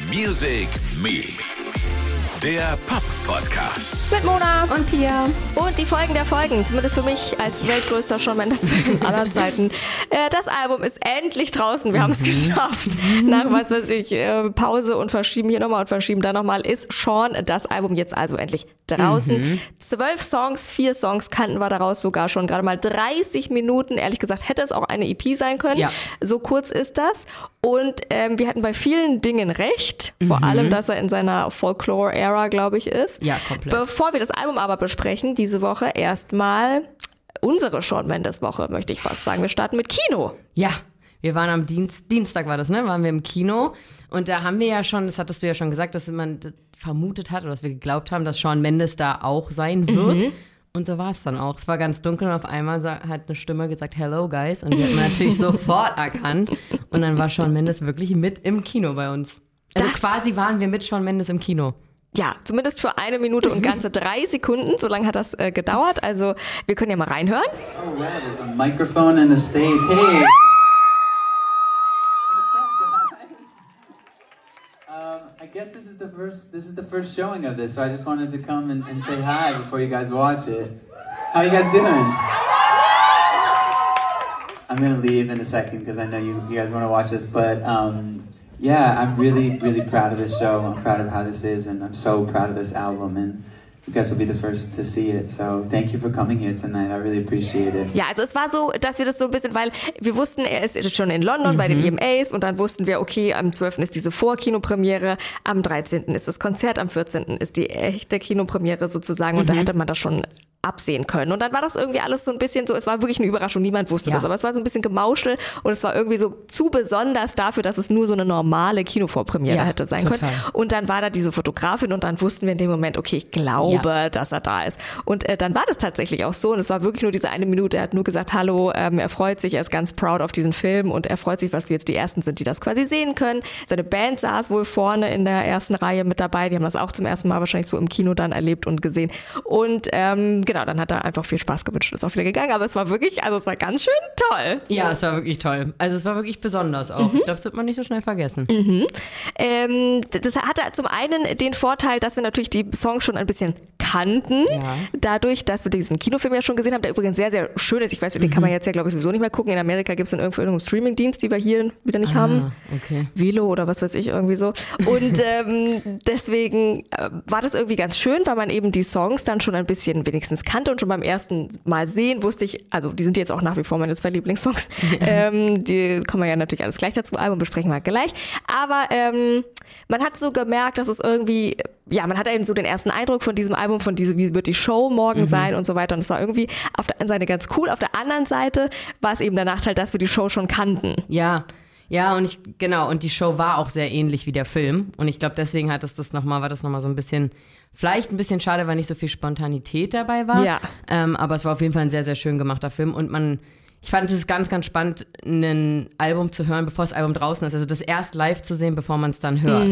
Music Me. Der Pop-Podcast. Mit Mona und Pia. Und die Folgen der Folgen, zumindest für mich als weltgrößter Shawn Mendes-Fan aller Zeiten. Das Album ist endlich draußen, wir haben es geschafft. Nach, Pause und verschieben hier nochmal und verschieben da nochmal, ist Shawn das Album jetzt also endlich draußen. 12 Songs, 4 Songs kannten wir daraus sogar schon, gerade mal 30 Minuten. Ehrlich gesagt hätte es auch eine EP sein können. Ja. So kurz ist das. Und wir hatten bei vielen Dingen recht, vor allem, dass er in seiner Folklore-Ära, glaube ich, ist. Ja, komplett. Bevor wir das Album aber besprechen, diese Woche erstmal unsere Shawn Mendes-Woche, möchte ich fast sagen. Wir starten mit Kino. Ja, wir waren am Dienstag war das, ne? Waren wir im Kino. Und da haben wir ja schon, das hattest du ja schon gesagt, dass man vermutet hat oder dass wir geglaubt haben, dass Shawn Mendes da auch sein wird. Und so war es dann auch. Es war ganz dunkel und auf einmal hat eine Stimme gesagt, hello guys. Und die hat man natürlich sofort erkannt. Und dann war Shawn Mendes wirklich mit im Kino bei uns. Also quasi waren wir mit Shawn Mendes im Kino. Ja, zumindest für 1 Minute und ganze 3 Sekunden. So lange hat das gedauert. Also wir können ja mal reinhören. Oh yeah, there's a microphone and a stage. Hey! I guess this is the first showing of this, so I just wanted to come and say hi before you guys watch it. How you guys doing? I'm gonna leave in a second because I know you guys want to watch this, but yeah, I'm really, really proud of this show. I'm proud of how this is, and I'm so proud of this album, and you guys will be the first to see it. So thank you for coming here tonight. I really appreciate it. Ja, also es war so, dass wir das so ein bisschen, weil wir wussten, er ist schon in London bei den EMAs und dann wussten wir, okay, am 12. ist diese Vorkinopremiere, am 13. ist das Konzert, am 14. ist die echte Kinopremiere sozusagen und da hätte man das schon absehen können. Und dann war das irgendwie alles so ein bisschen so, es war wirklich eine Überraschung, niemand wusste das, aber es war so ein bisschen Gemauschel und es war irgendwie so zu besonders dafür, dass es nur so eine normale Kinovorpremiere hätte sein können. Und dann war da diese Fotografin und dann wussten wir in dem Moment, okay, ich glaube, dass er da ist. Und dann war das tatsächlich auch so und es war wirklich nur diese 1 Minute, er hat nur gesagt, hallo, er freut sich, er ist ganz proud auf diesen Film und er freut sich, dass wir jetzt die Ersten sind, die das quasi sehen können. Seine Band saß wohl vorne in der ersten Reihe mit dabei, die haben das auch zum ersten Mal wahrscheinlich so im Kino dann erlebt und gesehen. Und genau, dann hat er einfach viel Spaß gewünscht, ist auch wieder gegangen, aber es war wirklich, also es war ganz schön toll. Ja, es war wirklich toll. Also es war wirklich besonders auch. Ich glaube, das wird man nicht so schnell vergessen. Das hatte zum einen den Vorteil, dass wir natürlich die Songs schon ein bisschen kannten, dadurch, dass wir diesen Kinofilm ja schon gesehen haben, der übrigens sehr, sehr schön ist. Ich weiß, den kann man jetzt ja, glaube ich, sowieso nicht mehr gucken. In Amerika gibt es dann irgendeinen Streaming-Dienst, die wir hier wieder nicht haben. Okay. Velo oder was weiß ich, irgendwie so. Und deswegen war das irgendwie ganz schön, weil man eben die Songs dann schon ein bisschen wenigstens kannte und schon beim ersten Mal sehen wusste ich, also die sind jetzt auch nach wie vor meine 2 Lieblingssongs. Die kommen wir ja natürlich alles gleich dazu, Album besprechen wir gleich. Aber man hat so gemerkt, dass es irgendwie, ja, man hat eben so den ersten Eindruck von diesem Album, wie wird die Show morgen sein und so weiter. Und es war irgendwie auf der einen Seite ganz cool, auf der anderen Seite war es eben der Nachteil, dass wir die Show schon kannten. Ja, und und die Show war auch sehr ähnlich wie der Film. Und ich glaube, deswegen war das nochmal so ein bisschen, vielleicht ein bisschen schade, weil nicht so viel Spontanität dabei war. Ja. Aber es war auf jeden Fall ein sehr, sehr schön gemachter Film. Und ich fand es ganz, ganz spannend, ein Album zu hören, bevor das Album draußen ist. Also das erst live zu sehen, bevor man es dann hört.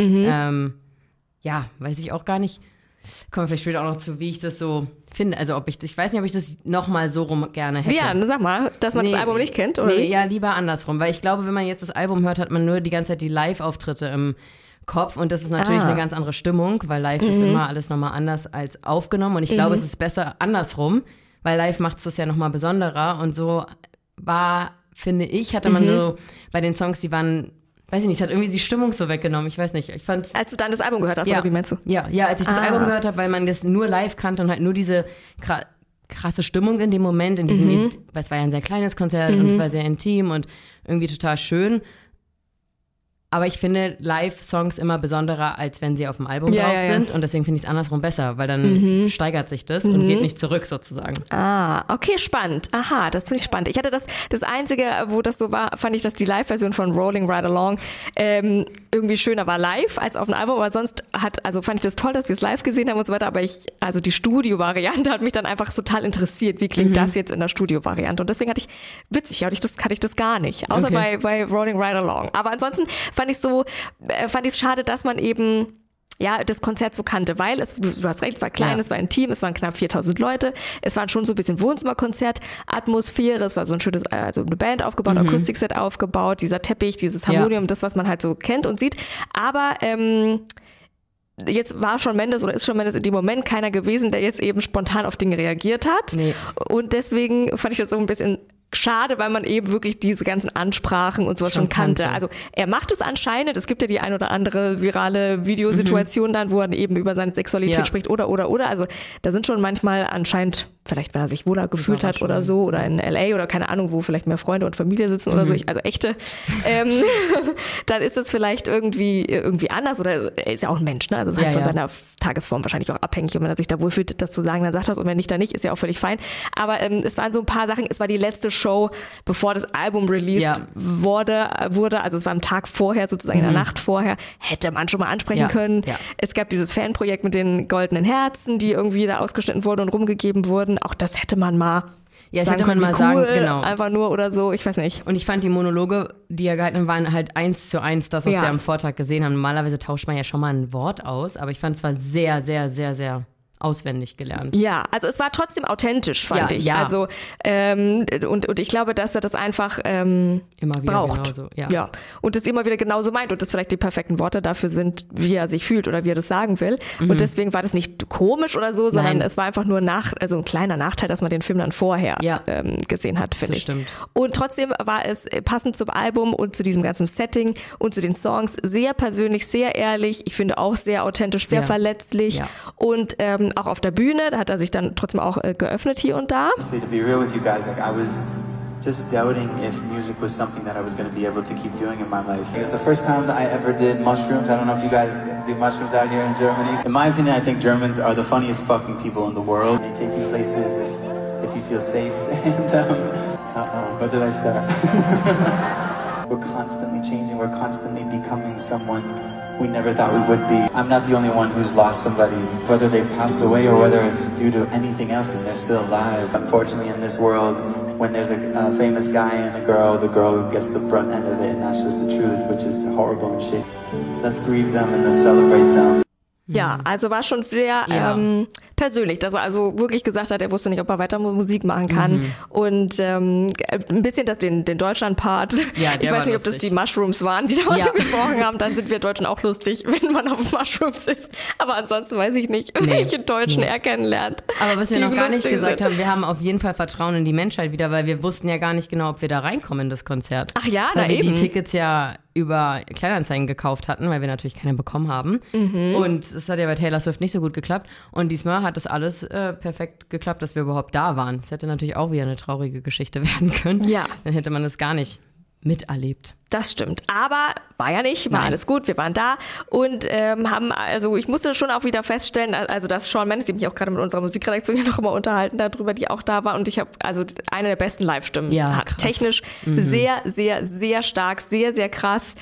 Ja, weiß ich auch gar nicht. Kommen wir vielleicht später auch noch zu, wie ich das so finde. Also ich weiß nicht, ob ich das nochmal so rum gerne hätte. Ja, sag mal, dass man das Album nicht kennt, oder? Nee, ja, lieber andersrum. Weil ich glaube, wenn man jetzt das Album hört, hat man nur die ganze Zeit die Live-Auftritte im Kopf. Und das ist natürlich eine ganz andere Stimmung, weil live ist immer alles nochmal anders als aufgenommen. Und ich glaube, es ist besser andersrum, weil live macht es das ja nochmal besonderer. Und so finde ich, hatte man so bei den Songs, die waren, weiß ich nicht, es hat irgendwie die Stimmung so weggenommen. Ich weiß nicht, ich fand's... Als du dann das Album gehört hast, oder wie meinst du? Ja, als ich das Album gehört habe, weil man das nur live kannte und halt nur diese krasse Stimmung in dem Moment, in diesem, weil es war ja ein sehr kleines Konzert und es war sehr intim und irgendwie total schön. Aber ich finde Live-Songs immer besonderer, als wenn sie auf dem Album drauf sind. Und deswegen finde ich es andersrum besser, weil dann steigert sich das und geht nicht zurück sozusagen. Okay, spannend. Aha, das finde ich spannend. Ich hatte das Einzige, wo das so war, fand ich, dass die Live-Version von Rolling Right Along irgendwie schöner war live als auf dem Album. Aber sonst fand ich das toll, dass wir es live gesehen haben und so weiter. Aber die Studio-Variante hat mich dann einfach total interessiert. Wie klingt das jetzt in der Studio-Variante? Und deswegen hatte ich das gar nicht. Außer bei Rolling Right Along. Aber ansonsten fand ich es schade, dass man eben das Konzert so kannte, weil du hast recht, es war klein, es war intim, es waren knapp 4000 Leute, es war schon so ein bisschen Wohnzimmerkonzert, Atmosphäre, es war so ein schönes, also eine Band aufgebaut, Akustikset aufgebaut, dieser Teppich, dieses Harmonium, das, was man halt so kennt und sieht, aber jetzt war Shawn Mendes oder ist Shawn Mendes in dem Moment keiner gewesen, der jetzt eben spontan auf Dinge reagiert hat. Nee. Und deswegen fand ich das so ein bisschen schade, weil man eben wirklich diese ganzen Ansprachen und sowas schon kannte. Also er macht es anscheinend, es gibt ja die ein oder andere virale Videosituation dann, wo er eben über seine Sexualität spricht oder. Also da sind schon manchmal anscheinend, vielleicht weil er sich wohler gefühlt hat oder so, oder in LA oder keine Ahnung, wo vielleicht mehr Freunde und Familie sitzen oder so, also echte, dann ist es vielleicht irgendwie anders, oder er ist ja auch ein Mensch, ne? Also es ist halt von seiner Tagesform wahrscheinlich auch abhängig, und wenn er sich da wohlfühlt, das zu sagen, dann sagt er es, und wenn nicht, dann nicht, ist ja auch völlig fein. Aber es waren so ein paar Sachen, es war die letzte Show, bevor das Album released wurde, also es war am Tag vorher, sozusagen in der Nacht vorher, hätte man schon mal ansprechen können. Ja. Es gab dieses Fanprojekt mit den goldenen Herzen, die irgendwie da ausgeschnitten wurden und rumgegeben wurden. Auch das hätte man mal sagen, genau. Einfach nur oder so, ich weiß nicht. Und ich fand die Monologe, die er gehalten hat, waren halt 1:1 das, was wir am Vortag gesehen haben. Normalerweise tauscht man ja schon mal ein Wort aus, aber ich fand es war sehr, sehr, sehr, sehr auswendig gelernt. Ja, also es war trotzdem authentisch, fand ich. Ja. Also und ich glaube, dass er das einfach immer wieder braucht. Genauso, ja. Und das immer wieder genauso meint und das vielleicht die perfekten Worte dafür sind, wie er sich fühlt oder wie er das sagen will. Und deswegen war das nicht komisch oder so, sondern es war einfach nur also ein kleiner Nachteil, dass man den Film dann vorher gesehen hat, finde ich. Stimmt. Und trotzdem war es passend zum Album und zu diesem ganzen Setting und zu den Songs sehr persönlich, sehr ehrlich. Ich finde auch sehr authentisch, sehr verletzlich und auch auf der Bühne, da hat er sich dann trotzdem auch geöffnet hier und da. To be real with you guys, like I was just doubting if music was something that I was going to be able to keep doing in my life. It was the first time that I ever did mushrooms. I don't know if you guys do mushrooms out here in Germany. In my opinion, I think Germans are the funniest fucking people in the world. They take you places if you feel safe. And where did I start? We're constantly changing. We're constantly becoming someone we never thought we would be. I'm not the only one who's lost somebody, whether they've passed away or whether it's due to anything else and they're still alive. Unfortunately, in this world, when there's a famous guy and a girl, the girl gets the brunt end of it, and that's just the truth, which is horrible and shit. Let's grieve them and let's celebrate them. Ja, also war schon sehr persönlich, dass er also wirklich gesagt hat, er wusste nicht, ob er weiter Musik machen kann. Und ein bisschen den Deutschland-Part. Ja, ich weiß nicht, ob das die Mushrooms waren, die da gesprochen haben. Dann sind wir Deutschen auch lustig, wenn man auf Mushrooms ist. Aber ansonsten weiß ich nicht, welche Deutschen er kennenlernt. Aber was wir noch gar nicht gesagt haben, wir haben auf jeden Fall Vertrauen in die Menschheit wieder, weil wir wussten ja gar nicht genau, ob wir da reinkommen in das Konzert. Ach ja, weil wir die Tickets ja über Kleinanzeigen gekauft hatten, weil wir natürlich keine bekommen haben. Und es hat ja bei Taylor Swift nicht so gut geklappt. Und diesmal hat das alles perfekt geklappt, dass wir überhaupt da waren. Es hätte natürlich auch wieder eine traurige Geschichte werden können. Ja. Dann hätte man es gar nicht miterlebt. Das stimmt. Aber war ja nicht, war alles gut, wir waren da und haben, also ich musste schon auch wieder feststellen, also dass Shawn Mendes, die mich auch gerade mit unserer Musikredaktion ja noch immer unterhalten darüber, die auch da war, und ich habe also eine der besten Live-Stimmen hat. Krass. Technisch sehr, sehr, sehr stark, sehr, sehr krass.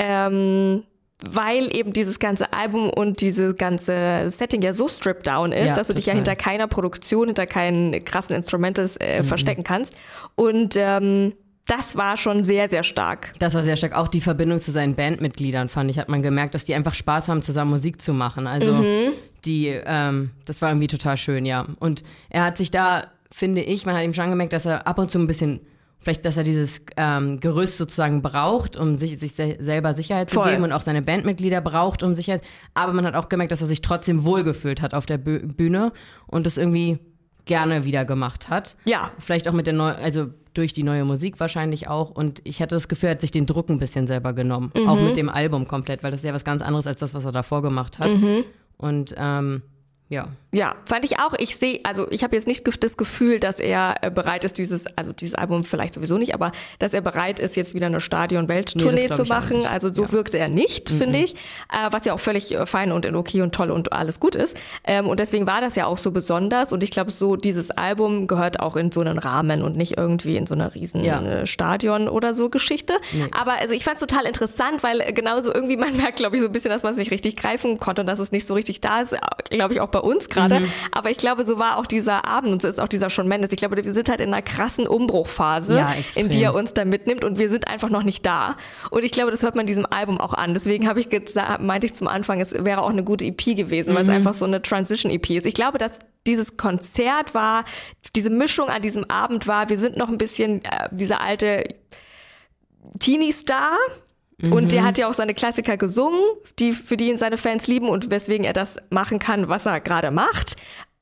Weil eben dieses ganze Album und diese ganze Setting ja so stripped down ist, dass du dich ja hinter keiner Produktion, hinter keinen krassen Instrumentals verstecken kannst. Und das war schon sehr, sehr stark. Das war sehr stark. Auch die Verbindung zu seinen Bandmitgliedern, fand ich, hat man gemerkt, dass die einfach Spaß haben, zusammen Musik zu machen. Also das war irgendwie total schön, ja. Und er hat sich da, finde ich, man hat ihm schon gemerkt, dass er ab und zu ein bisschen, vielleicht, dass er dieses Gerüst sozusagen braucht, um sich selber Sicherheit zu geben, und auch seine Bandmitglieder braucht, um Sicherheit. Aber man hat auch gemerkt, dass er sich trotzdem wohlgefühlt hat auf der Bühne und das irgendwie gerne wieder gemacht hat. Ja. Vielleicht auch mit also durch die neue Musik wahrscheinlich auch. Und ich hatte das Gefühl, er hat sich den Druck ein bisschen selber genommen. Auch mit dem Album komplett, weil das ist ja was ganz anderes als das, was er davor gemacht hat. Und Ja, fand ich auch. Ich habe jetzt nicht das Gefühl, dass er bereit ist, dieses Album vielleicht sowieso nicht, aber dass er bereit ist, jetzt wieder eine Stadion-Welttournee zu machen. Also so wirkte er nicht, finde ich. Was ja auch völlig fein und okay und toll und alles gut ist. Und deswegen war das ja auch so besonders. Und ich glaube, so dieses Album gehört auch in so einen Rahmen und nicht irgendwie in so einer riesen Stadion oder so Geschichte. Nee. Aber also ich fand es total interessant, weil genauso irgendwie man merkt, glaube ich, so ein bisschen, dass man es nicht richtig greifen konnte und dass es nicht so richtig da ist. Glaube ich auch bei uns gerade. Aber ich glaube, so war auch dieser Abend und so ist auch dieser Shawn Mendes. Ich glaube, wir sind halt in einer krassen Umbruchphase, in die er uns da mitnimmt und wir sind einfach noch nicht da. Und ich glaube, das hört man diesem Album auch an. Deswegen habe ich meinte ich zum Anfang, es wäre auch eine gute EP gewesen, weil es einfach so eine Transition-EP ist. Ich glaube, dass dieses Konzert war, diese Mischung an diesem Abend war, wir sind noch ein bisschen dieser alte Teenie-Star. Und der hat ja auch seine Klassiker gesungen, für die ihn seine Fans lieben und weswegen er das machen kann, was er gerade macht.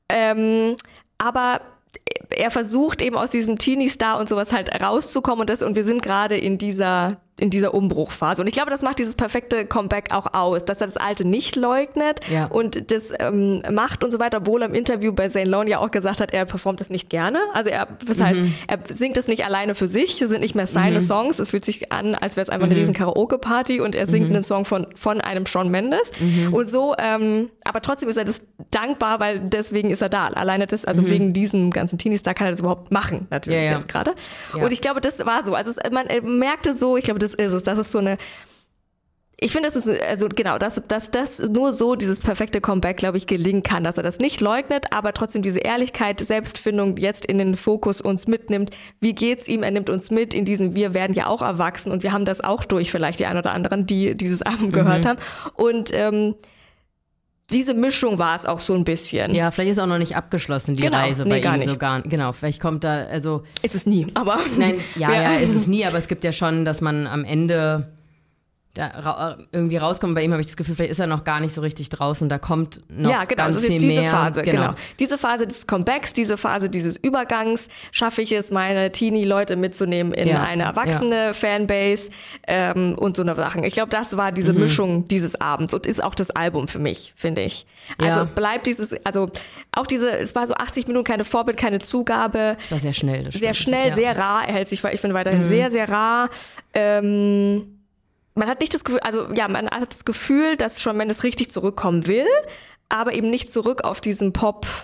Aber er versucht eben aus diesem Teenie-Star und sowas halt rauszukommen und wir sind gerade in dieser Umbruchphase. Und ich glaube, das macht dieses perfekte Comeback auch aus, dass er das Alte nicht leugnet und das macht und so weiter, obwohl er im Interview bei Zane Lowe ja auch gesagt hat, er performt das nicht gerne. Also das heißt, er singt es nicht alleine für sich, es sind nicht mehr seine Songs, es fühlt sich an, als wäre es einfach eine riesen Karaoke-Party und er singt einen Song von einem Shawn Mendes. Und so, aber trotzdem ist er das dankbar, weil deswegen ist er da. Alleine das, also wegen diesem ganzen Teenie-Star kann er das überhaupt machen, natürlich jetzt gerade. Ja. Und ich glaube, das war so. Also man merkte so, ich glaube, das ist es. Das ist so eine. Ich finde, das ist, also genau, dass nur so dieses perfekte Comeback, glaube ich, gelingen kann, dass er das nicht leugnet, aber trotzdem diese Ehrlichkeit, Selbstfindung jetzt in den Fokus uns mitnimmt. Wie geht's ihm? Er nimmt uns mit in diesen, wir werden ja auch erwachsen und wir haben das auch durch, vielleicht die ein oder anderen, die dieses Album gehört haben. Und diese Mischung war es auch so ein bisschen. Ja, vielleicht ist auch noch nicht abgeschlossen, die Reise bei ihm so gar nicht. Genau, vielleicht kommt da, also... Ist es nie, aber... Nein, ja, ist es nie, aber es gibt ja schon, dass man am Ende da irgendwie rauskommt. Bei ihm habe ich das Gefühl, vielleicht ist er noch gar nicht so richtig draußen, da kommt noch ganz viel mehr. Ja, genau, das ist jetzt diese Phase, genau. Diese Phase des Comebacks, diese Phase dieses Übergangs, schaffe ich es, meine Teenie-Leute mitzunehmen in eine erwachsene Fanbase und so eine Sachen. Ich glaube, das war diese Mischung dieses Abends und ist auch das Album für mich, finde ich. Also es bleibt es war so 80 Minuten, keine Vorbild, keine Zugabe. Es war sehr schnell. Sehr schnell, sehr rar, er hält sich, ich finde, weiterhin sehr, sehr rar. Man hat nicht das Gefühl, man hat das Gefühl, dass Shawn Mendes richtig zurückkommen will, aber eben nicht zurück auf diesen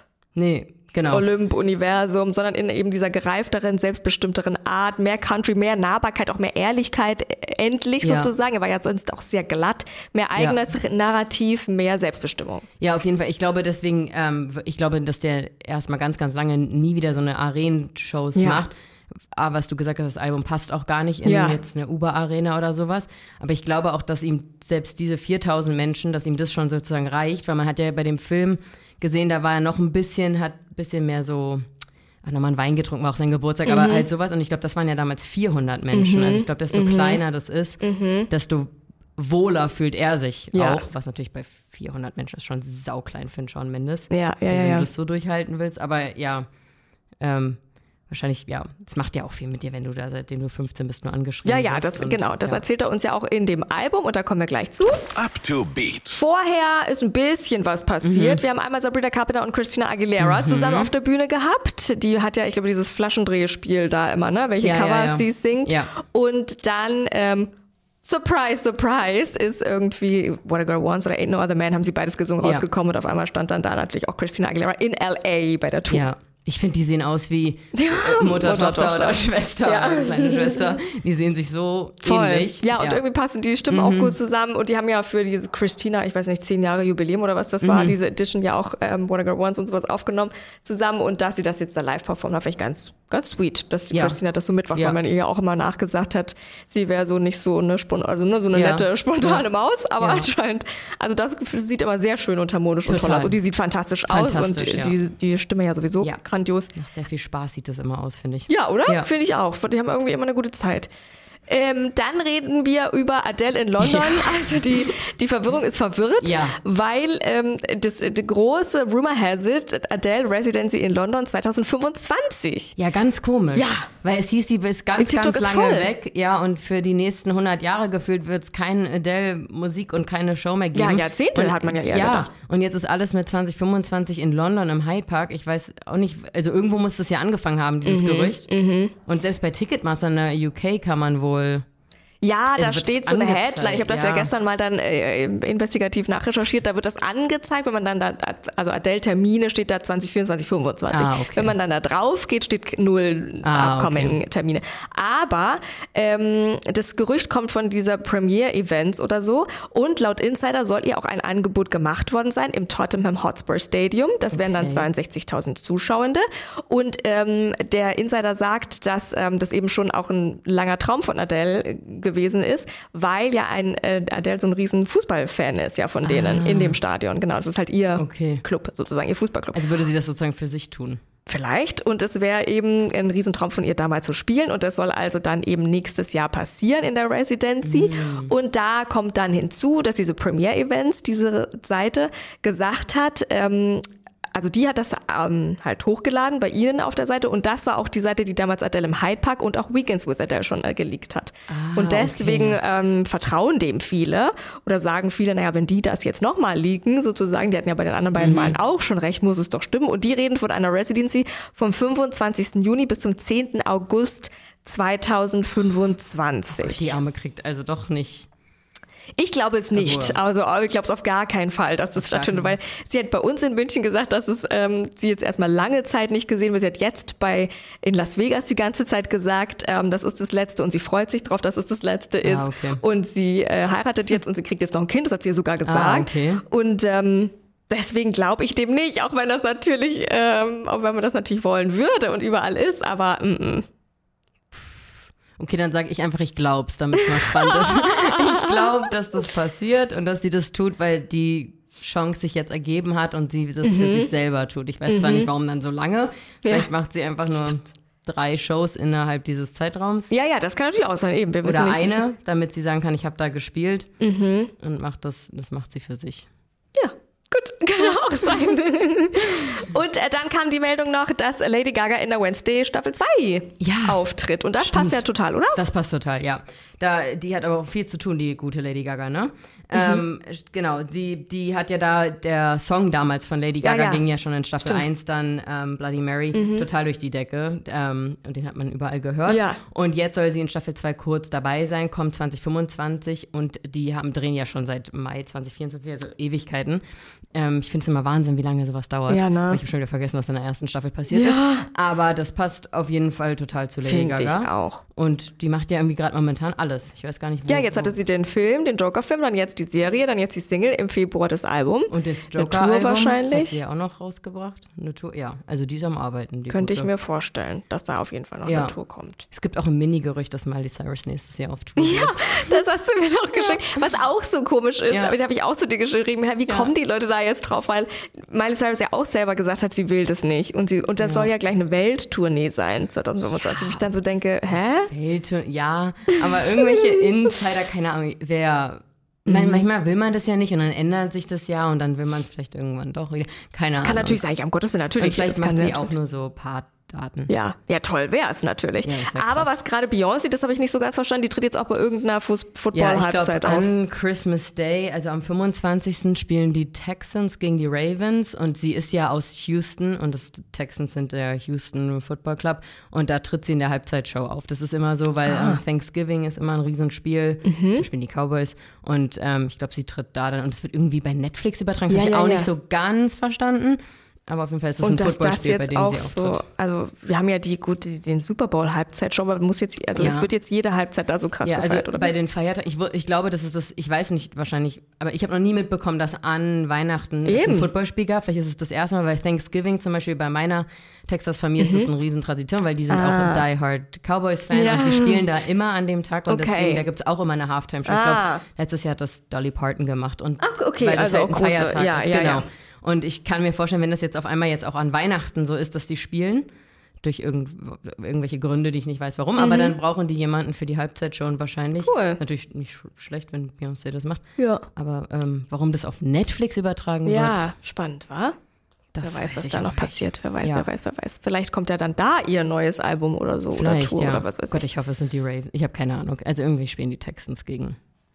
Olymp-Universum, sondern in eben dieser gereifteren, selbstbestimmteren Art, mehr Country, mehr Nahbarkeit, auch mehr Ehrlichkeit, endlich sozusagen. Er war ja sonst auch sehr glatt, mehr eigenes Narrativ, mehr Selbstbestimmung. Ja, auf jeden Fall. Ich glaube deswegen, dass der erstmal ganz, ganz lange nie wieder so eine Arenen-Shows macht. Aber was du gesagt hast, das Album passt auch gar nicht in jetzt eine Uber-Arena oder sowas. Aber ich glaube auch, dass ihm selbst diese 4000 Menschen, dass ihm das schon sozusagen reicht, weil man hat ja bei dem Film gesehen, da war er noch hat ein bisschen mehr so, nochmal einen Wein getrunken, war auch sein Geburtstag, aber halt sowas. Und ich glaube, das waren ja damals 400 Menschen. Also ich glaube, desto kleiner das ist, desto wohler fühlt er sich auch, was natürlich bei 400 Menschen ist schon sauklein für einen Shawn Mendes. Wenn du das so durchhalten willst. Aber wahrscheinlich, es macht ja auch viel mit dir, wenn du da, seitdem du 15 bist, nur angeschrieben bist. Das erzählt er uns ja auch in dem Album und da kommen wir gleich zu. Up to Beat. Vorher ist ein bisschen was passiert. Wir haben einmal Sabrina Carpenter und Christina Aguilera zusammen auf der Bühne gehabt. Die hat ja, ich glaube, dieses Flaschendrehspiel da immer, ne? Welche Covers sie singt. Ja. Und dann Surprise, Surprise ist irgendwie What a Girl Wants oder Ain't No Other Man, haben sie beides gesungen, rausgekommen und auf einmal stand dann da natürlich auch Christina Aguilera in L.A. bei der Tour. Ja. Ich finde, die sehen aus wie Mutter, Tochter oder Schwester, kleine Schwester. Die sehen sich so ähnlich. Ja, und irgendwie passen die Stimmen auch gut zusammen. Und die haben ja für diese Christina, ich weiß nicht, 10 Jahre Jubiläum oder was das war, diese Edition ja auch What a Girl Wants und sowas aufgenommen zusammen. Und dass sie das jetzt da live performen, da finde ich ganz, ganz sweet, dass Christina das so mitmacht, weil man ihr ja auch immer nachgesagt hat, sie wäre so nicht so eine, so eine nette, spontane Maus. Aber anscheinend, also das sieht immer sehr schön und harmonisch und toll aus. Und die sieht fantastisch aus. Und die Stimme ja sowieso grandios. Nach sehr viel Spaß sieht das immer aus, finde ich. Ja, oder? Ja. Finde ich auch. Die haben irgendwie immer eine gute Zeit. Dann reden wir über Adele in London. Also die Verwirrung ist verwirrt, weil die große Rumor has it, Adele Residency in London 2025. Ja, ganz komisch. Ja. Weil es hieß, die ist ganz lange weg. Ja, und für die nächsten 100 Jahre gefühlt wird es keine Adele-Musik und keine Show mehr geben. Ja, Jahrzehnte hat man ja eher gedacht. Und jetzt ist alles mit 2025 in London im Hyde Park. Ich weiß auch nicht, also irgendwo muss das ja angefangen haben, dieses Gerücht. Und selbst bei Ticketmaster in der UK kann man wohl Ja, Also da wird steht es so eine angezeigt, Headline. Ich habe das ja ja. gestern mal dann investigativ nachrecherchiert. Da wird das angezeigt, wenn man dann da, also Adele-Termine steht da 2024, 2025. Ah, okay. Wenn man dann da drauf geht, steht 0 Upcoming-Termine. Aber das Gerücht kommt von dieser Premiere-Events oder so. Und laut Insider soll ihr auch ein Angebot gemacht worden sein im Tottenham Hotspur Stadium. Das wären dann 62.000 Zuschauende. Und der Insider sagt, dass das eben schon auch ein langer Traum von Adele gewesen ist, weil ja Adele so ein riesen Fußballfan ist ja von denen in dem Stadion. Genau, das ist halt ihr Club sozusagen, ihr Fußballclub. Also würde sie das sozusagen für sich tun? Vielleicht. Und es wäre eben ein Riesentraum von ihr, da mal zu spielen. Und das soll also dann eben nächstes Jahr passieren in der Residency. Und da kommt dann hinzu, dass diese Premiere-Events, diese Seite gesagt hat, also die hat das halt hochgeladen bei ihnen auf der Seite und das war auch die Seite, die damals Adele im Hyde Park und auch Weekends with Adele schon geleakt hat. Und deswegen vertrauen dem viele oder sagen viele, naja, wenn die das jetzt nochmal leaken, sozusagen, die hatten ja bei den anderen beiden Malen auch schon recht, muss es doch stimmen. Und die reden von einer Residency vom 25. Juni bis zum 10. August 2025. Oh, die Arme kriegt also doch nicht... Ich glaube es nicht. Also ich glaube es auf gar keinen Fall, dass das stattfindet, weil sie hat bei uns in München gesagt, dass es sie jetzt erstmal lange Zeit nicht gesehen wird. Sie hat jetzt in Las Vegas die ganze Zeit gesagt, das ist das Letzte und sie freut sich drauf, dass es das Letzte ist. Okay. Und sie heiratet jetzt und sie kriegt jetzt noch ein Kind, das hat sie ihr sogar gesagt. Okay. Und deswegen glaube ich dem nicht, auch wenn das natürlich, auch wenn man das natürlich wollen würde und überall ist, aber Okay, dann sage ich einfach, ich glaub's, damit es mal spannend ist. Ich glaube, dass das passiert und dass sie das tut, weil die Chance sich jetzt ergeben hat und sie das für sich selber tut. Ich weiß zwar nicht, warum dann so lange. Vielleicht macht sie einfach nur 3 Shows innerhalb dieses Zeitraums. Ja, das kann natürlich auch sein. Eben, wir wissen Oder nicht, eine, damit sie sagen kann, ich habe da gespielt und macht das macht sie für sich. Ja. Gut, kann auch sein. Und dann kam die Meldung noch, dass Lady Gaga in der Wednesday Staffel 2 auftritt. Und das passt ja total, oder? Das passt total, ja. Die hat aber auch viel zu tun, die gute Lady Gaga, ne? Genau, die hat ja da, der Song damals von Lady Gaga ging ja schon in Staffel 1 dann, Bloody Mary, total durch die Decke. Und den hat man überall gehört. Ja. Und jetzt soll sie in Staffel 2 kurz dabei sein, kommt 2025 und die drehen ja schon seit Mai 2024, also Ewigkeiten. Ich finde es immer Wahnsinn, wie lange sowas dauert. Ja, ne? Ich habe schon wieder vergessen, was in der ersten Staffel passiert ist. Aber das passt auf jeden Fall total zu Lady Gaga. Finde ich auch. Und die macht ja irgendwie gerade momentan alles. Ich weiß gar nicht, wo. Ja, jetzt hatte sie den Film, den Joker-Film, dann jetzt die Serie, dann jetzt die Single, im Februar das Album. Und das Joker-Album Tour wahrscheinlich. Hat sie ja auch noch rausgebracht. Eine Tour, ja. Also die ist am Arbeiten. Könnte ich mir vorstellen, dass da auf jeden Fall noch eine Tour kommt. Es gibt auch ein Mini-Gerücht, dass Miley Cyrus nächstes Jahr auf Tour geht. Ja, das hast du mir noch geschickt. Was auch so komisch ist, aber da habe ich auch zu dir geschrieben, wie kommen die Leute da jetzt drauf? Weil Miley Cyrus ja auch selber gesagt hat, sie will das nicht. Und das soll ja gleich eine Welttournee sein, 2025. Ich dann so denke, Welttournee, ja, aber irgendwelche Insider, keine Ahnung, manchmal will man das ja nicht und dann ändert sich das ja und dann will man es vielleicht irgendwann doch wieder. Keine Ahnung. Das kann natürlich sein, um Gottes Willen, natürlich. Und vielleicht macht sie auch nur so Partdaten. Ja, toll wäre es natürlich. Ja, aber was gerade Beyoncé, das habe ich nicht so ganz verstanden, die tritt jetzt auch bei irgendeiner Football-Halbzeit auf. An Christmas Day, also am 25. spielen die Texans gegen die Ravens und sie ist ja aus Houston und die Texans sind der Houston Football Club und da tritt sie in der Halbzeitshow auf. Das ist immer so, weil Thanksgiving ist immer ein Riesenspiel, da spielen die Cowboys und ich glaube, sie tritt da dann und es wird irgendwie bei Netflix übertragen, das habe ich auch nicht so ganz verstanden. Aber auf jeden Fall ist das ein Footballspiel, bei dem sie auftritt. So, also wir haben ja den Super Bowl Halbzeitshow, aber es wird jetzt jede Halbzeit da so krass gefeiert, also oder? Bei den Feiertagen, ich glaube, das ist das, ich weiß nicht, wahrscheinlich, aber ich habe noch nie mitbekommen, dass an Weihnachten es ein Footballspiel gab. Vielleicht ist es das erste Mal, bei Thanksgiving zum Beispiel, bei meiner Texas-Familie ist das eine Riesentradition, weil die sind auch Die-Hard Cowboys-Fan und die spielen da immer an dem Tag und deswegen, da gibt es auch immer eine Halftime-Show. Ich glaube, letztes Jahr hat das Dolly Parton gemacht. Und weil das halt ein Feiertag ist, genau. Und ich kann mir vorstellen, wenn das jetzt auf einmal jetzt auch an Weihnachten so ist, dass die spielen, durch irgendwelche Gründe, die ich nicht weiß warum, aber dann brauchen die jemanden für die Halbzeitshow und wahrscheinlich. Cool. Natürlich nicht schlecht, wenn Beyoncé das macht. Ja. Aber warum das auf Netflix übertragen wird. Ja, spannend, wa? Wer weiß, was da noch passiert. Wer weiß. Vielleicht kommt ja dann da ihr neues Album oder so oder Tour oder was weiß ich. Gott, ich hoffe, es sind die Ravens. Ich habe keine Ahnung. Also irgendwie spielen die Texans gegen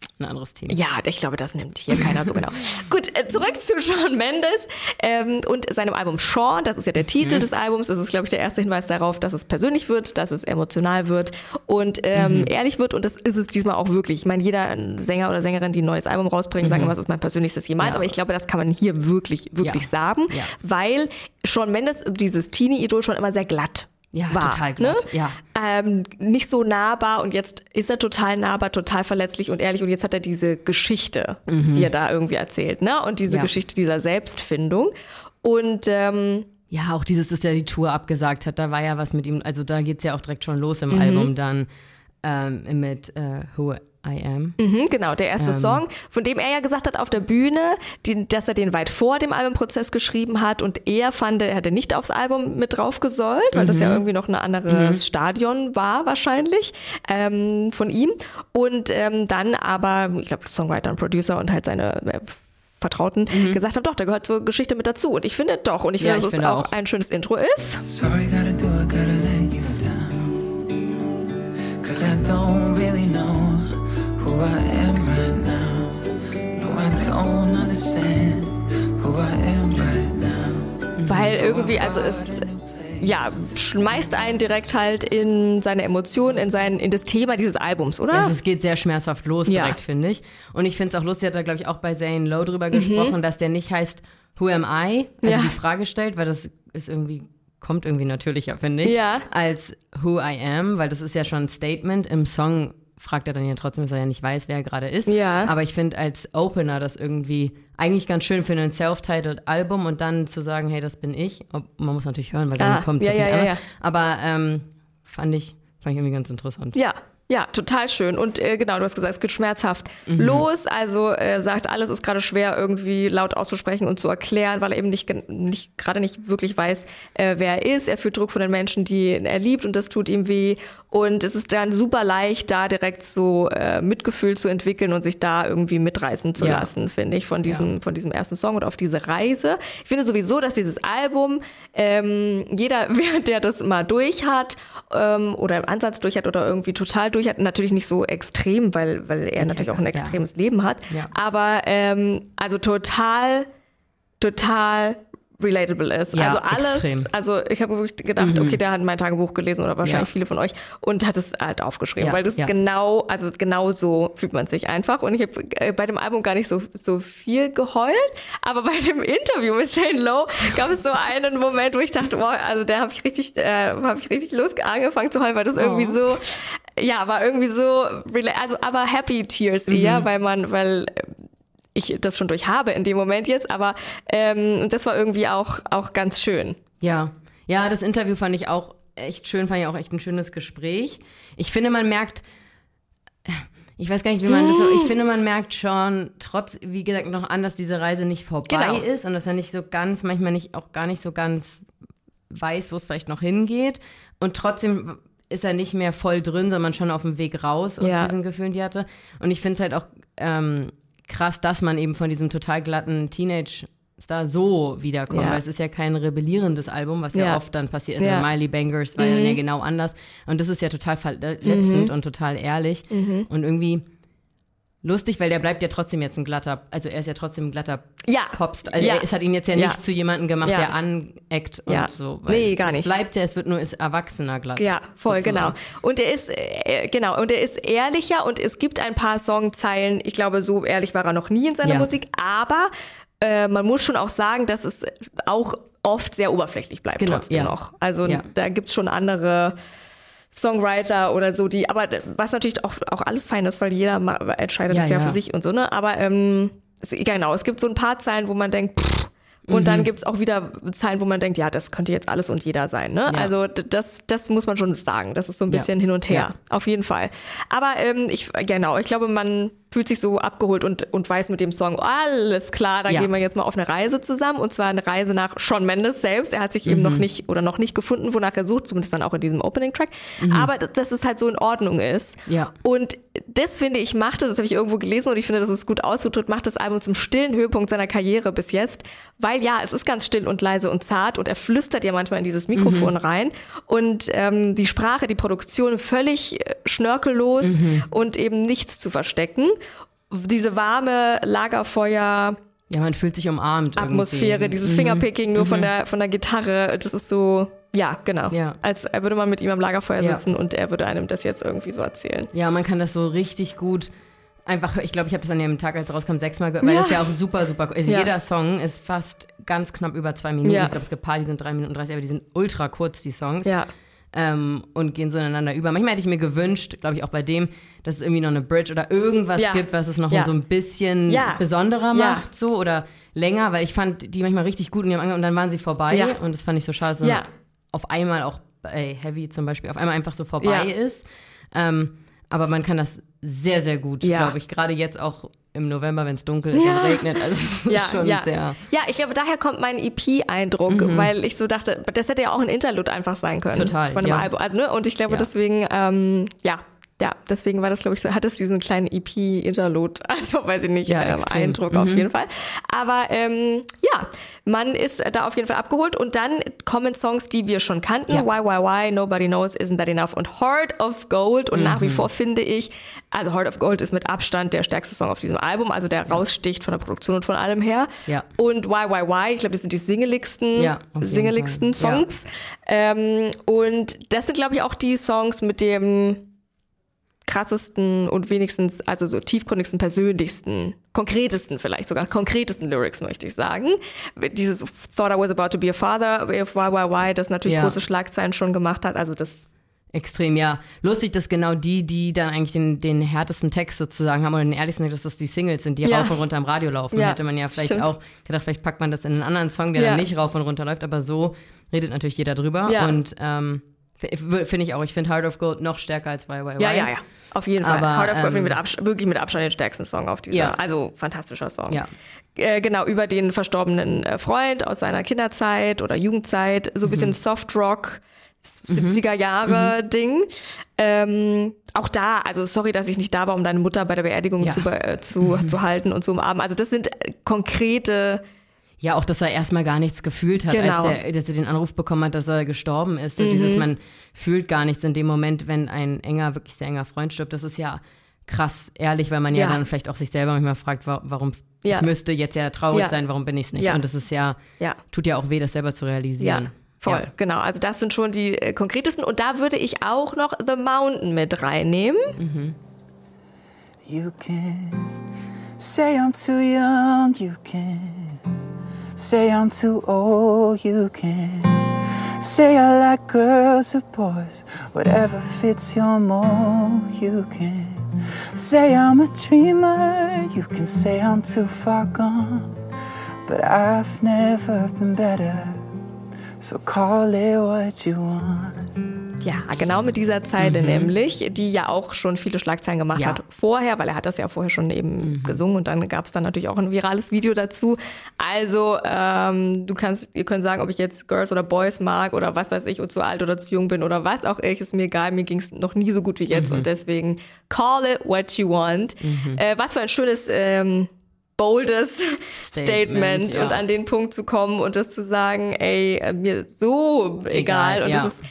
ein anderes Team. Ja, ich glaube, das nimmt hier keiner so genau. Gut, zurück zu Shawn Mendes und seinem Album Shawn. Das ist ja der Titel des Albums. Das ist, glaube ich, der erste Hinweis darauf, dass es persönlich wird, dass es emotional wird und ehrlich wird. Und das ist es diesmal auch wirklich. Ich meine, jeder Sänger oder Sängerin, die ein neues Album rausbringen, sagen immer, es ist mein persönlichstes jemals. Ja. Aber ich glaube, das kann man hier wirklich sagen, weil Shawn Mendes, dieses Teenie-Idol, schon immer sehr glatt war, total glatt. Ne? Ja. Nicht so nahbar und jetzt ist er total nahbar, total verletzlich und ehrlich und jetzt hat er diese Geschichte, die er da irgendwie erzählt, ne? Und diese Geschichte dieser Selbstfindung und ja, auch dieses, dass er die Tour abgesagt hat, da war ja was mit ihm, also da geht's ja auch direkt schon los im Album dann mit Who I Am. Genau, der erste Song, von dem er ja gesagt hat auf der Bühne, dass er den weit vor dem Albumprozess geschrieben hat und er hätte nicht aufs Album mit drauf gesollt, weil das ja irgendwie noch ein anderes Stadion war wahrscheinlich von ihm. Und dann aber, ich glaube, Songwriter und Producer und halt seine Vertrauten gesagt haben, doch, da gehört zur Geschichte mit dazu. Und ich finde doch, und ich finde, dass es auch ein schönes Intro ist. Sorry, gotta do it, gotta let you down. 'Cause I don't really know who I am right now. No, I don't understand who I am right now. Weil irgendwie, also es schmeißt einen direkt halt in seine Emotionen, in das Thema dieses Albums, oder? Es geht sehr schmerzhaft los direkt, finde ich. Und ich finde es auch lustig, hat er, glaube ich, auch bei Zane Lowe drüber gesprochen, dass der nicht heißt Who am I? Also die Frage stellt, weil das ist kommt irgendwie natürlicher, finde ich, als Who I am, weil das ist ja schon ein Statement. Im Song fragt er dann ja trotzdem, dass er ja nicht weiß, wer er gerade ist. Ja. Aber ich finde als Opener das irgendwie eigentlich ganz schön für ein self-titled Album und dann zu sagen, hey, das bin ich. Man muss natürlich hören, weil dann kommt es natürlich anders. Aber fand ich irgendwie ganz interessant. Ja, total schön. Und genau, du hast gesagt, es geht schmerzhaft los. Also sagt, alles ist gerade schwer irgendwie laut auszusprechen und zu erklären, weil er eben gerade nicht wirklich weiß, wer er ist. Er fühlt Druck von den Menschen, die er liebt und das tut ihm weh. Und es ist dann super leicht, da direkt so Mitgefühl zu entwickeln und sich da irgendwie mitreißen zu lassen, finde ich, von diesem ersten Song und auf diese Reise. Ich finde sowieso, dass dieses Album jeder, der das mal durch hat oder im Ansatz durch hat oder irgendwie total durch hat, natürlich nicht so extrem, weil er natürlich auch ein extremes Leben hat, aber also total relatable ist. Ja, also alles, extrem. Also ich habe wirklich gedacht, okay, der hat mein Tagebuch gelesen oder wahrscheinlich viele von euch und hat es halt aufgeschrieben, weil das genau so fühlt man sich einfach. Und ich habe bei dem Album gar nicht so viel geheult, aber bei dem Interview mit Zane Lowe gab es so einen Moment, wo ich dachte, wow, also da habe ich richtig angefangen zu heulen, weil das irgendwie so, war irgendwie so, also aber happy tears eher, weil ich das schon durch habe in dem Moment jetzt, aber das war irgendwie auch ganz schön. Ja, das Interview fand ich auch echt schön, fand ich auch echt ein schönes Gespräch. Ich finde, man merkt, ich weiß gar nicht, wie man das so, ich finde, man merkt schon, wie gesagt, noch an, dass diese Reise nicht vorbei ist und dass er nicht so ganz, manchmal auch gar nicht so ganz weiß, wo es vielleicht noch hingeht und trotzdem ist er nicht mehr voll drin, sondern schon auf dem Weg raus aus diesen Gefühlen, die er hatte. Und ich finde es halt auch krass, dass man eben von diesem total glatten Teenage-Star so wiederkommt, weil es ist ja kein rebellierendes Album, was ja oft dann passiert ist. Miley Bangers war ja genau anders. Und das ist ja total verletzend und total ehrlich und irgendwie lustig, weil der bleibt ja trotzdem jetzt ein glatter, also er ist ja trotzdem ein glatter Popstar. Also es hat ihn jetzt ja nicht zu jemandem gemacht, der aneckt und so. Nee, gar nicht. Es bleibt ja, es wird nur ist erwachsener glatt. Ja, voll, sozusagen. genau. Und er ist ehrlicher und es gibt ein paar Songzeilen, ich glaube, so ehrlich war er noch nie in seiner Musik, aber man muss schon auch sagen, dass es auch oft sehr oberflächlich bleibt trotzdem noch. Also da gibt's schon andere Songwriter oder so, aber was natürlich auch alles fein ist, weil jeder entscheidet das ja für sich und so, ne? Aber genau, es gibt so ein paar Zeilen, wo man denkt, und dann gibt's auch wieder Zeilen, wo man denkt, ja, das könnte jetzt alles und jeder sein, ne? Ja. Also das muss man schon sagen. Das ist so ein bisschen hin und her, auf jeden Fall. Aber ich glaube, man fühlt sich so abgeholt und weiß mit dem Song, alles klar, da gehen wir jetzt mal auf eine Reise zusammen. Und zwar eine Reise nach Shawn Mendes selbst. Er hat sich eben noch nicht gefunden, wonach er sucht, zumindest dann auch in diesem Opening-Track. Aber dass es halt so in Ordnung ist. Ja. Und das, finde ich, das habe ich irgendwo gelesen und ich finde, das ist gut ausgedrückt, macht das Album zum stillen Höhepunkt seiner Karriere bis jetzt. Weil es ist ganz still und leise und zart und er flüstert ja manchmal in dieses Mikrofon rein. Und die Sprache, die Produktion völlig schnörkellos und eben nichts zu verstecken. diese warme Lagerfeuer Ja, man fühlt sich umarmt Atmosphäre, irgendwie. dieses Fingerpicking nur von der Gitarre, das ist so, ja, genau. Ja. Als würde man mit ihm am Lagerfeuer sitzen und er würde einem das jetzt irgendwie so erzählen. Ja, man kann das so richtig gut einfach, ich glaube, ich habe das an dem Tag, als es rauskam, 6-mal gehört, weil das ja auch super, super, also jeder Song ist fast ganz knapp über 2 Minuten. Ja. Ich glaube, es gibt ein paar, die sind 3 Minuten 30, aber die sind ultra kurz, die Songs. Ja. Und gehen so ineinander über. Manchmal hätte ich mir gewünscht, glaube ich auch bei dem, dass es irgendwie noch eine Bridge oder irgendwas gibt, was es noch so ein bisschen besonderer macht, so, oder länger, weil ich fand die manchmal richtig gut und dann waren sie vorbei und das fand ich so schade, dass dann auf einmal auch bei Heavy zum Beispiel auf einmal einfach so vorbei ist. Aber man kann das sehr, sehr gut, glaube ich, gerade jetzt auch im November, wenn es dunkel ist und regnet. Also es ist schon sehr... Ja, ich glaube, daher kommt mein EP-Eindruck, weil ich so dachte, das hätte ja auch ein Interlude einfach sein können. Total, von dem Album. Also, ne? Und ich glaube, deswegen, deswegen war das, glaube ich, so, hat es diesen kleinen EP-Interlude, also weiß ich nicht, Eindruck auf jeden Fall. Aber man ist da auf jeden Fall abgeholt und dann kommen Songs, die wir schon kannten. Why, Nobody Knows, Isn't That Enough und Heart of Gold. Und nach wie vor finde ich, also Heart of Gold ist mit Abstand der stärkste Song auf diesem Album, also der raussticht von der Produktion und von allem her. Ja. Und Why, ich glaube, das sind die singeligsten Songs. Und das sind, glaube ich, auch die Songs mit dem krassesten und wenigstens, also so tiefgründigsten, persönlichsten, konkretesten Lyrics, möchte ich sagen. Dieses Thought I was about to be a father, why, das natürlich große Schlagzeilen schon gemacht hat, also das... Extrem, ja. Lustig, dass genau die dann eigentlich den härtesten Text sozusagen haben oder den ehrlichsten, dass das die Singles sind, die rauf und runter im Radio laufen. Ja, hätte man ja vielleicht auch gedacht, vielleicht packt man das in einen anderen Song, der dann nicht rauf und runter läuft, aber so redet natürlich jeder drüber und finde ich auch. Ich finde Heart of Gold noch stärker als Why. Ja. Auf jeden Fall. Aber, Heart of Gold finde ich wirklich mit Abstand den stärksten Song auf dieser. Also fantastischer Song. Ja. Genau, über den verstorbenen Freund aus seiner Kinderzeit oder Jugendzeit. So ein bisschen Soft-Rock, 70er Jahre Ding. Auch da, also sorry, dass ich nicht da war, um deine Mutter bei der Beerdigung zu halten und zu umarmen. Also das sind konkrete... Ja, auch, dass er erstmal gar nichts gefühlt hat, als er den Anruf bekommen hat, dass er gestorben ist. Und man fühlt gar nichts in dem Moment, wenn ein wirklich sehr enger Freund stirbt. Das ist ja krass ehrlich, weil man ja dann vielleicht auch sich selber manchmal fragt, warum ich müsste jetzt ja traurig sein, warum bin ich es nicht? Und das ist tut ja auch weh, das selber zu realisieren. Ja. Voll, genau. Also das sind schon die konkretesten. Und da würde ich auch noch The Mountain mit reinnehmen. You can say I'm too young, you can say I'm too old, you can say I like girls or boys, whatever fits your mold, you can say I'm a dreamer, you can say I'm too far gone, but I've never been better, so call it what you want. Ja, genau mit dieser Zeile nämlich, die ja auch schon viele Schlagzeilen gemacht hat vorher, weil er hat das ja vorher schon eben gesungen und dann gab es dann natürlich auch ein virales Video dazu. Also ihr könnt sagen, ob ich jetzt Girls oder Boys mag oder was weiß ich und zu alt oder zu jung bin oder was auch ich, ist mir egal, mir ging es noch nie so gut wie jetzt und deswegen call it what you want. Was für ein schönes boldes Statement und an den Punkt zu kommen und das zu sagen, ey, mir so egal. Und das ist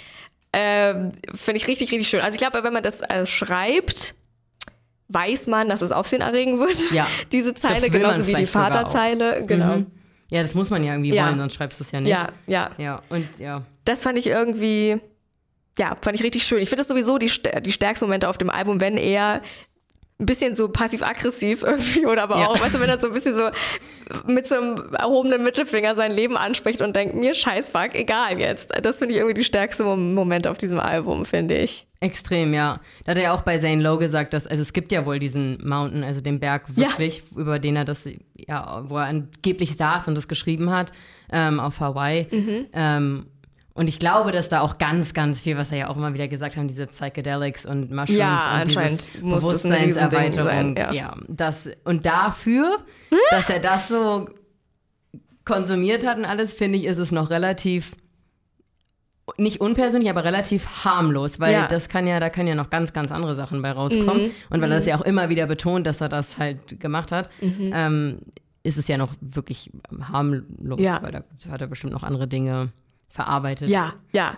finde ich richtig, richtig schön. Also ich glaube, wenn man das schreibt, weiß man, dass es Aufsehen erregen wird. Ja. Diese Zeile, genauso wie die Vaterzeile. Genau. Ja, das muss man ja irgendwie wollen, sonst schreibst du es ja nicht. Ja. Und das fand ich irgendwie, fand ich richtig schön. Ich finde das sowieso die stärksten Momente auf dem Album, wenn er ein bisschen so passiv-aggressiv irgendwie oder aber auch, weißt du, wenn er so ein bisschen so mit so einem erhobenen Mittelfinger sein Leben anspricht und denkt, mir scheißfuck, egal jetzt. Das finde ich irgendwie die stärkste Moment auf diesem Album, finde ich. Extrem, ja. Da hat er ja auch bei Zane Lowe gesagt, dass, also es gibt ja wohl diesen Mountain, also den Berg wirklich, über den er das, wo er angeblich saß und das geschrieben hat, auf Hawaii. Und ich glaube, dass da auch ganz, ganz viel, was er ja auch immer wieder gesagt haben, diese Psychedelics und Mushrooms und dieses Bewusstseinserweiterung. Und dafür, dass er das so konsumiert hat und alles, finde ich, ist es noch relativ, nicht unpersönlich, aber relativ harmlos, weil da kann ja noch ganz, ganz andere Sachen bei rauskommen. Und weil er das ja auch immer wieder betont, dass er das halt gemacht hat, ist es ja noch wirklich harmlos, weil da hat er bestimmt noch andere Dinge verarbeitet. Ja,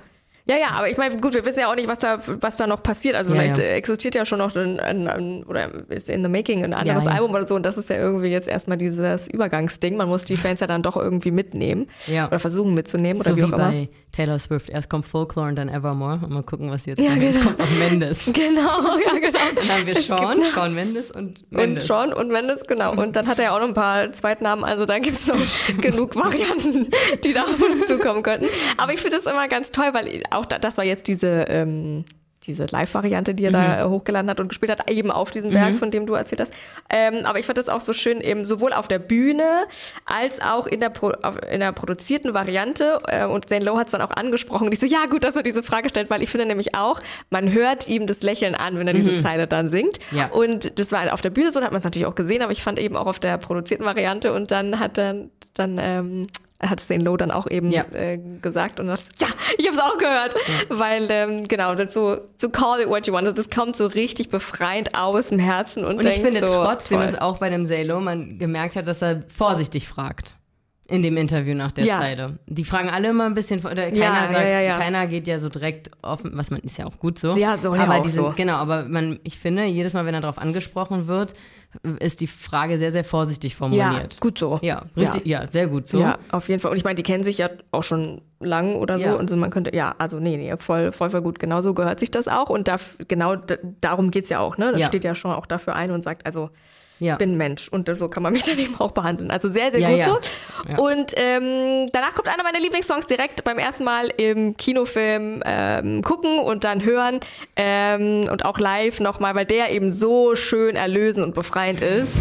Ja, aber ich meine, gut, wir wissen ja auch nicht, was da noch passiert. Also vielleicht existiert ja schon noch oder ist in the making ein anderes Album oder so. Und das ist ja irgendwie jetzt erstmal dieses Übergangsding. Man muss die Fans ja dann doch irgendwie mitnehmen oder versuchen mitzunehmen oder so wie auch immer. Bei Taylor Swift. Erst kommt Folklore und dann Evermore. Und mal gucken, was jetzt kommt. Jetzt kommt noch Mendes. Genau. Dann haben wir Shawn Mendes und Mendes. Und Shawn und Mendes, genau. Und dann hat er ja auch noch ein paar Zweitnamen. Also da gibt es noch genug Varianten, die da auf uns zukommen könnten. Aber ich finde das immer ganz toll, weil auch das war jetzt diese Live-Variante, die er da hochgeladen hat und gespielt hat, eben auf diesem Berg, von dem du erzählt hast. Aber ich fand das auch so schön, eben sowohl auf der Bühne als auch in der produzierten Variante. Und Zane Lowe hat es dann auch angesprochen. Und ich so, ja gut, dass er diese Frage stellt, weil ich finde nämlich auch, man hört ihm das Lächeln an, wenn er diese Zeile dann singt. Ja. Und das war auf der Bühne so, da hat man es natürlich auch gesehen, aber ich fand eben auch auf der produzierten Variante und dann hat Zane Lowe dann auch eben gesagt und das, ich habe es auch gehört, weil genau, das so call it what you want, das kommt so richtig befreiend aus dem Herzen und ich finde so, trotzdem, toll. dass auch bei dem Zane Lowe man gemerkt hat, dass er vorsichtig fragt in dem Interview nach der Zeile. Die fragen alle immer ein bisschen, oder keiner geht ja so direkt offen, was man ist ja auch gut so. Ja, soll aber ja auch so. Genau, aber ich finde, jedes Mal, wenn er darauf angesprochen wird, ist die Frage sehr, sehr vorsichtig formuliert. Ja, gut so. Ja, richtig, ja, sehr gut so. Ja, auf jeden Fall. Und ich meine, die kennen sich ja auch schon lang oder so. Und so man könnte, voll gut. Genau so gehört sich das auch. Und darum geht's ja auch, ne? Das steht ja schon auch dafür ein und sagt, also bin ein Mensch und so kann man mich dann eben auch behandeln. Also sehr, sehr gut so. Ja. Und danach kommt einer meiner Lieblingssongs direkt beim ersten Mal im Kinofilm gucken und dann hören und auch live nochmal, weil der eben so schön erlösend und befreiend ist.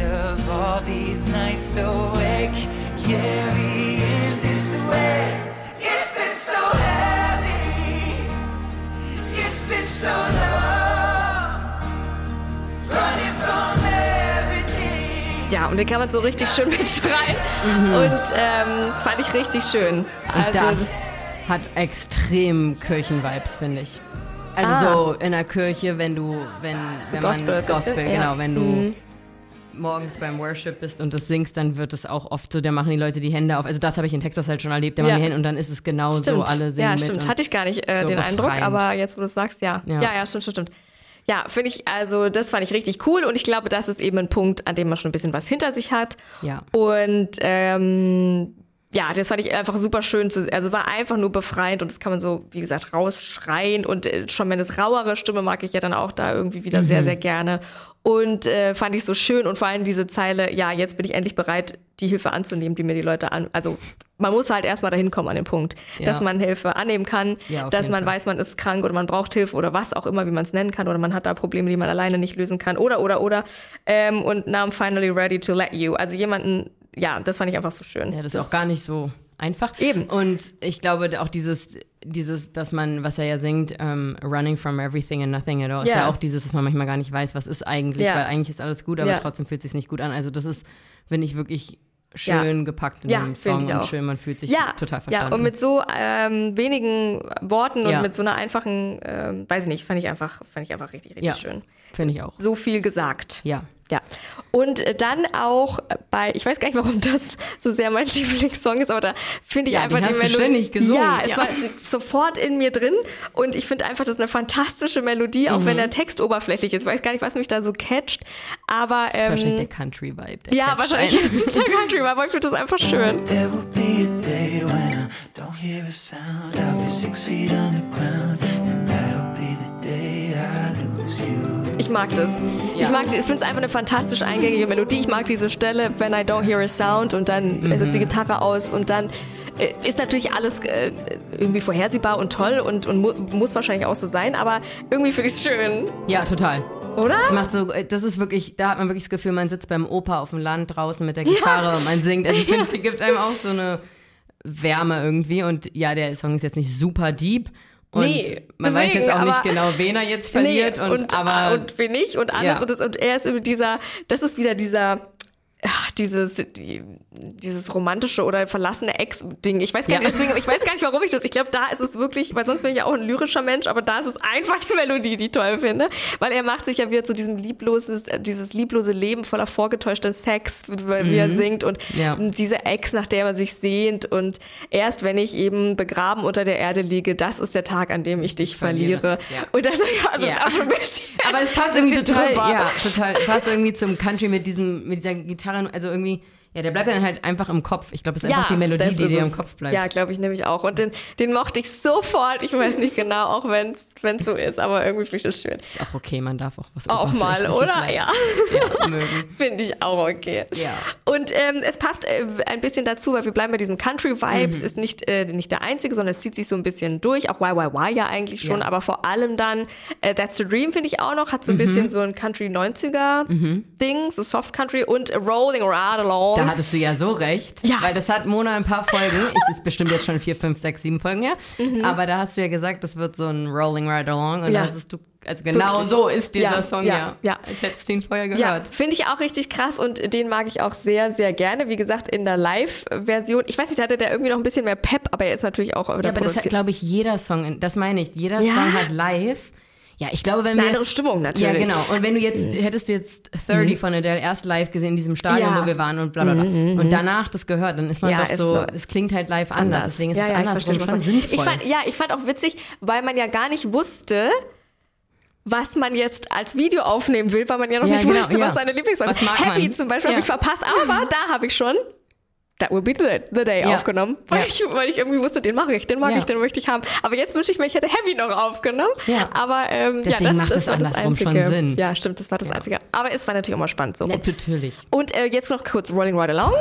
Ja, und den kann man so richtig schön mitschreien. Und fand ich richtig schön. Also, das hat extrem Kirchen-Vibes, finde ich. Also so in der Kirche, wenn Gospel, wenn du morgens beim Worship bist und das singst, dann wird es auch oft so, da machen die Leute die Hände auf. Also das habe ich in Texas halt schon erlebt, da machen die Hände und dann ist es genau so, alle singen mit. Ja, stimmt. Hatte ich gar nicht den Eindruck, aber jetzt, wo du es sagst, ja, stimmt. Ja, finde ich, also das fand ich richtig cool und ich glaube, das ist eben ein Punkt, an dem man schon ein bisschen was hinter sich hat. Ja. Und das fand ich einfach super schön. Also war einfach nur befreiend und das kann man so, wie gesagt, rausschreien und schon meine rauere Stimme mag ich ja dann auch da irgendwie wieder sehr, sehr gerne. Und fand ich so schön und vor allem diese Zeile, ja, jetzt bin ich endlich bereit, die Hilfe anzunehmen, die mir die Leute also man muss halt erstmal dahin kommen an den Punkt, dass man Hilfe annehmen kann, dass man weiß, man ist krank oder man braucht Hilfe oder was auch immer, wie man es nennen kann oder man hat da Probleme, die man alleine nicht lösen kann oder. Und now I'm finally ready to let you. Also jemanden, das fand ich einfach so schön. Ja, das ist auch gar nicht so einfach. Eben. Und ich glaube auch dieses, dass man, was er ja singt, running from everything and nothing at all, ist ja auch dieses, dass man manchmal gar nicht weiß, was ist eigentlich, weil eigentlich ist alles gut, aber trotzdem fühlt es sich nicht gut an. Also das ist, finde ich, wirklich schön gepackt in dem Song und schön, man fühlt sich total verstanden. Ja, und mit so wenigen Worten und mit so einer einfachen, weiß ich nicht, fand ich einfach richtig, richtig schön. Finde ich auch. So viel gesagt. Ja. Und dann auch ich weiß gar nicht, warum das so sehr mein Lieblingssong ist, aber da finde ich einfach die Melodie. Ständig gesungen. Ja, es war sofort in mir drin und ich finde einfach, das ist eine fantastische Melodie, auch wenn der Text oberflächlich ist. Ich weiß gar nicht, was mich da so catcht, aber das ist wahrscheinlich der Country-Vibe. Ja, wahrscheinlich ist es der Country-Vibe, aber ich finde das einfach schön. There will be a day when I don't hear a sound. I'll be 6 feet underground and that'll be the day I lose you. Ich mag das. Ich finde es einfach eine fantastisch eingängige Melodie. Ich mag diese Stelle, when I don't hear a sound und dann setzt die Gitarre aus und dann ist natürlich alles irgendwie vorhersehbar und toll und muss wahrscheinlich auch so sein, aber irgendwie finde ich es schön. Ja, total. Oder? Das ist wirklich, da hat man wirklich das Gefühl, man sitzt beim Opa auf dem Land draußen mit der Gitarre und man singt. Also ich finde, es gibt einem auch so eine Wärme irgendwie und der Song ist jetzt nicht super deep. Und man weiß jetzt auch nicht genau, wen er jetzt verliert. Und wen nicht und alles. Ja. Und er ist über das ist wieder dieser dieses romantische oder verlassene Ex-Ding. Ich weiß gar nicht, warum ich das. Ich glaube, da ist es wirklich, weil sonst bin ich ja auch ein lyrischer Mensch, aber da ist es einfach die Melodie, die ich toll finde. Weil er macht sich ja wieder zu diesem dieses lieblose Leben voller vorgetäuschter Sex, wie er singt und diese Ex, nach der man sich sehnt und erst wenn ich eben begraben unter der Erde liege, das ist der Tag, an dem ich dich verliere. Ja. Und das ist auch schon ein bisschen. Aber es passt irgendwie total passt irgendwie zum Country mit dieser Gitarre, also irgendwie. Ja, der bleibt dann halt einfach im Kopf. Ich glaube, das ist einfach die Melodie, die dir im Kopf bleibt. Ja, glaube ich nämlich auch. Und den mochte ich sofort. Ich weiß nicht genau, auch wenn es so ist, aber irgendwie finde ich das schön. Ist auch okay, man darf auch was auch mal, oder? Ja, mögen. Finde ich auch okay. Ja. Und es passt ein bisschen dazu, weil wir bleiben bei diesem Country-Vibes. Ist nicht der einzige, sondern es zieht sich so ein bisschen durch. Auch YYY ja eigentlich schon, aber vor allem dann That's the Dream finde ich auch noch. Hat so ein bisschen so ein Country-90er-Ding, so Soft-Country und Rolling Right Along. Da hattest du ja so recht, weil das hat Mona ein paar Folgen, es ist bestimmt jetzt schon 4, 5, 6, 7 Folgen her, aber da hast du ja gesagt, das wird so ein Rolling Right Along und da hattest du, also genau wirklich? So ist dieser Song als hättest du ihn vorher gehört. Ja, finde ich auch richtig krass und den mag ich auch sehr, sehr gerne, wie gesagt, in der Live-Version. Ich weiß nicht, da hatte der irgendwie noch ein bisschen mehr Pep, aber er ist natürlich auch wieder aber das hat, glaube ich, jeder Song, das meine ich, jeder Song hat live. Ja, ich glaube, wenn wir... Eine andere Stimmung natürlich. Ja, genau. Und wenn du hättest du jetzt 30 von Adele erst live gesehen in diesem Stadion, wo wir waren und bla bla bla. Und danach das gehört, dann ist man doch so, es klingt halt live anders. Deswegen ist es anders und schon sinnvoll. Ich fand auch witzig, weil man ja gar nicht wusste, was man jetzt als Video aufnehmen will, weil man ja noch nicht wusste, was seine Lieblingssong ist. Happy zum Beispiel habe ich verpasst, aber da habe ich schon That Will Be the Day aufgenommen, weil ich irgendwie wusste, den mag ich, den möchte ich haben. Aber jetzt wünsche ich mir, ich hätte Heavy noch aufgenommen. Ja. Aber deswegen macht das andersrum schon Sinn. Ja, stimmt, das war das Einzige. Aber es war natürlich auch mal spannend so. Ja, natürlich. Und jetzt noch kurz Rolling Right Along.